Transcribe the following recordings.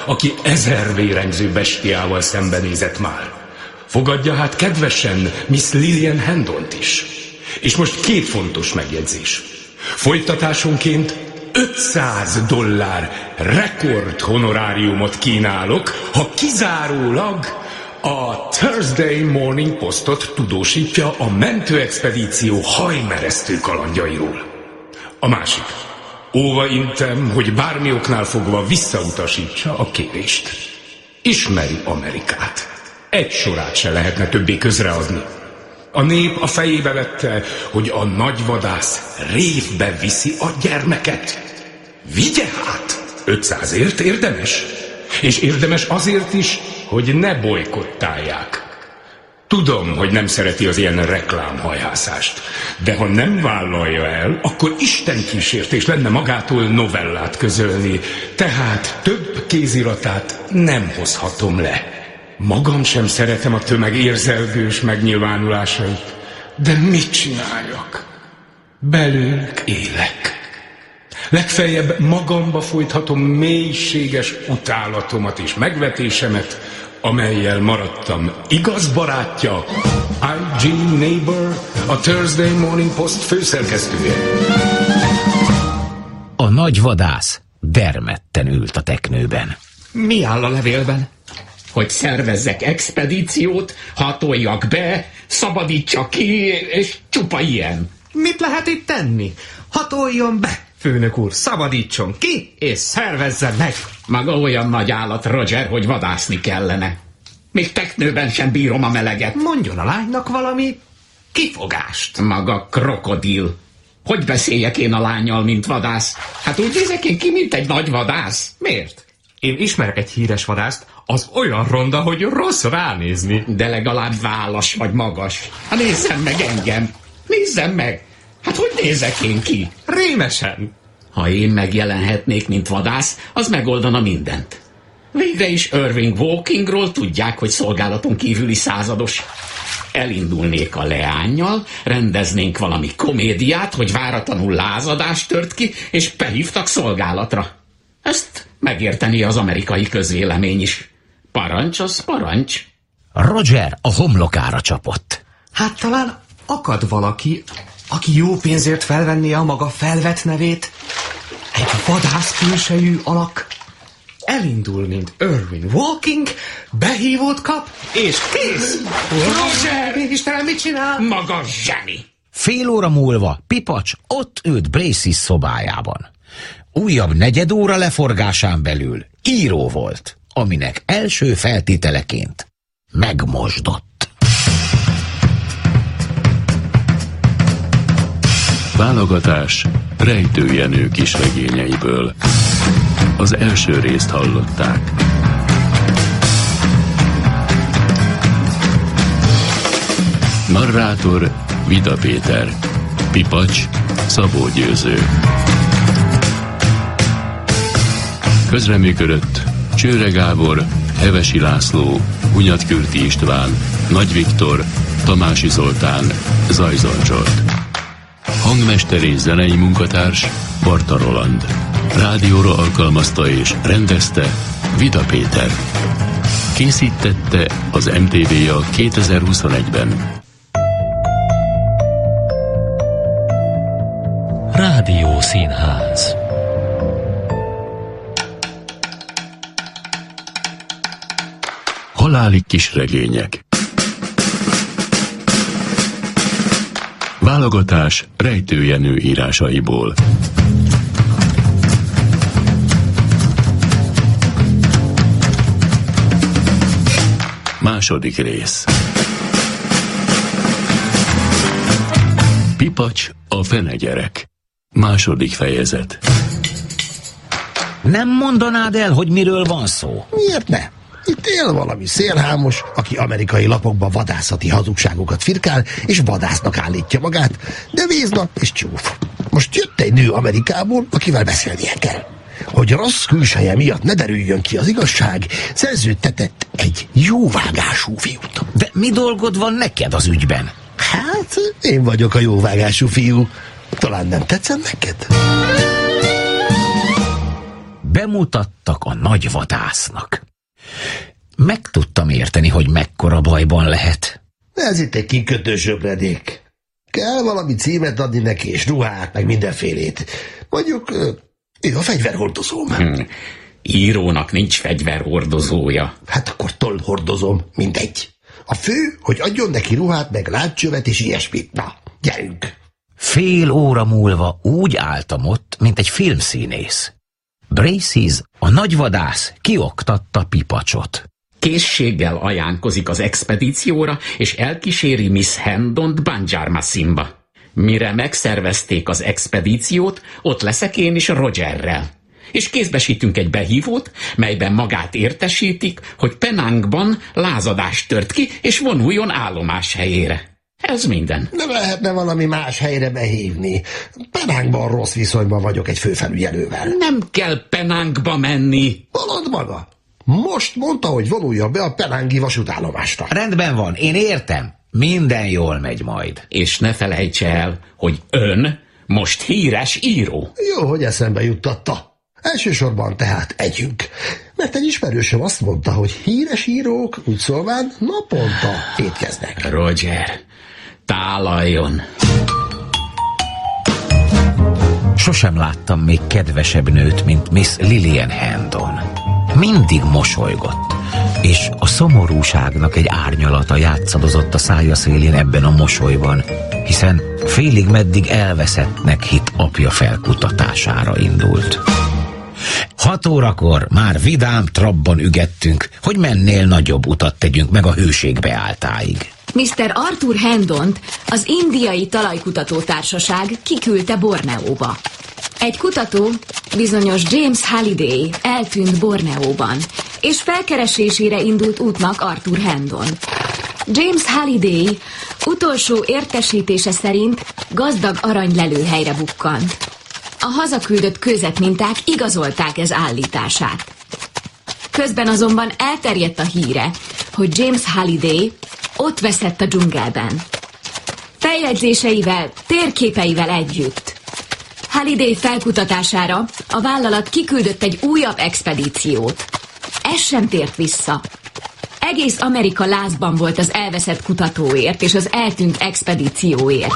aki 1000 vérengző bestiával szembenézett már. Fogadja hát kedvesen Miss Lillian Handont is. És most 2 fontos megjegyzés. Folytatásonként $500 rekord honoráriumot kínálok, ha kizárólag a Thursday Morning Postot tudósítja a mentőexpedíció hajmeresztő kalandjairól. A másik. Óva intem, hogy bármi oknál fogva visszautasítsa a kérést. Ismeri Amerikát. Egy sorát se lehetne többé közreadni. A nép a fejébe vette, hogy a nagyvadász révbe viszi a gyermeket. Vigye hát! 500-ért érdemes. És érdemes azért is, hogy ne bojkottálják. Tudom, hogy nem szereti az ilyen reklámhajhászást, de ha nem vállalja el, akkor istenkísértés lenne magától novellát közölni, tehát több kéziratát nem hozhatom le. Magam sem szeretem a tömeg érzelgős megnyilvánulásait, de mit csináljak? Belőlük élek. Legfeljebb magamba folythatom mélységes utálatomat és megvetésemet, amellyel maradtam igaz barátja, I.G. Neighbor, a Thursday Morning Post főszerkesztője. A nagy vadász dermedten ült a teknőben. Mi áll a levélben? Hogy szervezzek expedíciót, hatoljak be, szabadítsak ki, és csupa ilyen. Mit lehet itt tenni? Hatoljon be, főnök úr, szabadítson ki, és szervezzen meg. Maga olyan nagy állat, Roger, hogy vadászni kellene. Még teknőben sem bírom a meleget. Mondjon a lánynak valami kifogást. Maga krokodil. Hogy beszéljek én a lánnyal, mint vadász? Hát úgy nézek én ki, mint egy nagy vadász. Miért? Én ismerek egy híres vadászt, az olyan ronda, hogy rossz ránézni. De legalább válas vagy magas. Hát nézzem meg engem. Nézzem meg. Hát hogy nézek én ki? Rémesen. Ha én megjelenhetnék, mint vadász, az megoldana mindent. Végre is Irving Walkingról tudják, hogy szolgálaton kívüli százados. Elindulnék a leánnyal, rendeznénk valami komédiát, hogy váratlanul lázadás tört ki, és behívtak szolgálatra. Ezt megérteni az amerikai közvélemény is. Parancs az parancs. Roger a homlokára csapott. Hát talán akad valaki, aki jó pénzért felvenné a maga felvett nevét. Egy vadász külsejű alak. Elindul, mint Irving Walking, behívót kap, és kész! Roger! Én Istenem, mit csinál? Maga zseni! Fél óra múlva Pipacs ott ült Braces szobájában. Újabb negyed óra leforgásán belül író volt, aminek első feltételeként megmosdott. Válogatás Rejtő Jenő kisregényeiből. Az első részt hallották. Narrátor Vida Péter. Pipacs Szabó Győző. Közreműködött Csőre Gábor, Hevesi László, Hunyatkürti István, Nagy Viktor, Tamási Zoltán, Zajzon Zsolt. Hangmester és zenei munkatárs Barta Roland. Rádióra alkalmazta és rendezte Vida Péter. Készítette az MTV-ja 2021-ben. Rádiószínház. Haláli kisregények. Válogatás Rejtő Jenő írásaiból. Második rész. Pipacs a fenegyerek. Második fejezet. Nem mondanád el, hogy miről van szó? Miért ne? Itt él valami szélhámos, aki amerikai lapokba vadászati hazugságokat firkál, és vadásznak állítja magát, de víznap és csúf. Most jött egy nő Amerikából, akivel beszélnie kell. Hogy rossz külseje miatt ne derüljön ki az igazság, szerződtetett egy jóvágású fiút. De mi dolgod van neked az ügyben? Hát, én vagyok a jóvágású fiú. Talán nem tetszem neked? bemutattak a nagy vadásznak. Meg tudtam érteni, hogy mekkora bajban lehet. Ez itt egy kikötő söpredék. Kell valami címet adni neki, és ruhát, meg mindenfélét. Mondjuk, ő a fegyverhordozóm. Írónak nincs fegyverhordozója. Hát akkor tollhordozom, mindegy. A fő, hogy adjon neki ruhát, meg látcsövet és ilyesmit. Na, gyerünk! Fél óra múlva úgy álltam ott, mint egy filmszínész. Braces, a nagyvadász kioktatta Pipacsot. Készséggel ajánkozik az expedícióra, és elkíséri Miss Hendont Banjarmasinba. Mire megszervezték az expedíciót, ott leszek én is Rogerrel. És kézbesítünk egy behívót, melyben magát értesítik, hogy Penangban lázadás tört ki, és vonuljon állomás helyére. Ez minden. Nem lehetne valami más helyre behívni. Penangban rossz viszonyban vagyok egy főfelügyelővel. Nem kell Penangba menni. Halad maga. Most mondta, hogy vonulja be a penangi vasútállomásra. Rendben van, én értem. Minden jól megy majd. És ne felejtse el, hogy ön most híres író. Jó, hogy eszembe juttatta. Elsősorban tehát együnk. Mert egy ismerősöm azt mondta, hogy híres írók úgy szólván naponta étkeznek. Roger, tálaljon. Sosem láttam még kedvesebb nőt, mint Miss Lillian Hendon. Mindig mosolygott, és a szomorúságnak egy árnyalata játszadozott a szája szélén ebben a mosolyban, hiszen félig meddig elveszettnek hitt apja felkutatására indult. 6 órakor már vidám trabban ügettünk, hogy mennél nagyobb utat tegyünk meg a hőség beálltáig. Mr. Arthur Hendont az Indiai Talajkutató Társaság kiküldte Borneóba. Egy kutató, bizonyos James Halliday eltűnt Borneóban, és felkeresésére indult útnak Arthur Hendon. James Halliday utolsó értesítése szerint gazdag aranylelőhelyre bukkant. A hazaküldött kőzetminták igazolták ez állítását. Közben azonban elterjedt a híre, hogy James Halliday ott veszett a dzsungelben. Feljegyzéseivel, térképeivel együtt. Halliday felkutatására a vállalat kiküldött egy újabb expedíciót. Ez sem tért vissza. Egész Amerika lázban volt az elveszett kutatóért és az eltűnt expedícióért.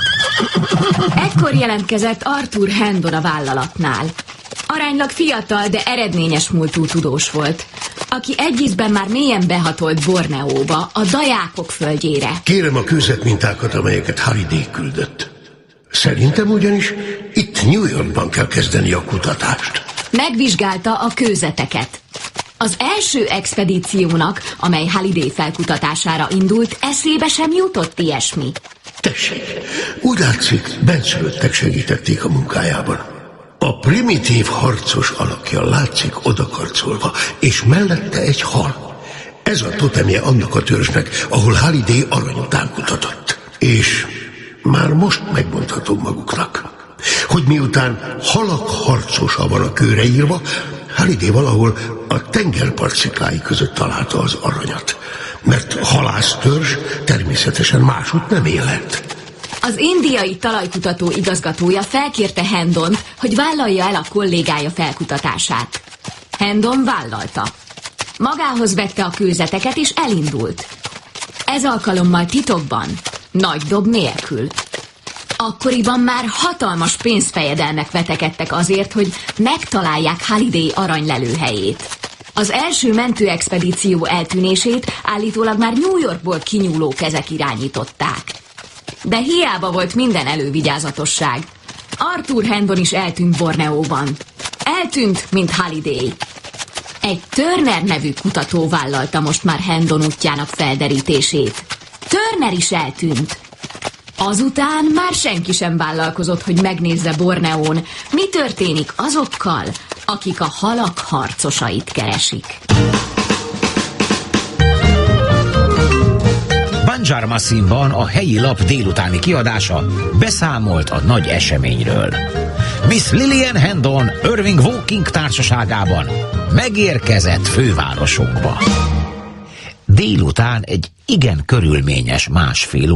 Ekkor jelentkezett Arthur Hendon a vállalatnál. Aránylag fiatal, de eredményes múltú tudós volt, aki egy ízben már mélyen behatolt Borneóba, a dajákok földjére. Kérem a kőzetmintákat, amelyeket Halliday küldött. Szerintem ugyanis itt New Yorkban kell kezdeni a kutatást. Megvizsgálta a kőzeteket. Az első expedíciónak, amely Halliday felkutatására indult, eszébe sem jutott ilyesmi. Tessék, úgy látszik, benszülöttek segítették a munkájában. A primitív harcos alakja látszik odakarcolva, és mellette egy hal. Ez a totemje annak a törzsnek, ahol Halliday arany után kutatott. És már most megmondhatom maguknak, hogy miután halak harcosa van a kőre írva, Halliday valahol a tengerpart sziklái között találta az aranyat. Mert halásztörzs természetesen másút nem élhet. Az indiai talajkutató igazgatója felkérte Hendont, hogy vállalja el a kollégája felkutatását. Hendon vállalta. Magához vette a kőzeteket és elindult. Ez alkalommal titokban, nagy dob nélkül. Akkoriban már hatalmas pénzfejedelmek vetekedtek azért, hogy megtalálják Halliday aranylelőhelyét. Az első mentőexpedíció eltűnését állítólag már New Yorkból kinyúló kezek irányították. De hiába volt minden elővigyázatosság. Arthur Hendon is eltűnt Borneóban. Eltűnt, mint Halliday. Egy Turner nevű kutató vállalta most már Hendon útjának felderítését. Turner is eltűnt. Azután már senki sem vállalkozott, hogy megnézze Borneón, mi történik azokkal, akik a halak harcosait keresik. Banjarmasinban a helyi lap délutáni kiadása beszámolt a nagy eseményről. Miss Lillian Hendon Irving Walking társaságában megérkezett fővárosunkba. Délután egy igen körülményes másfél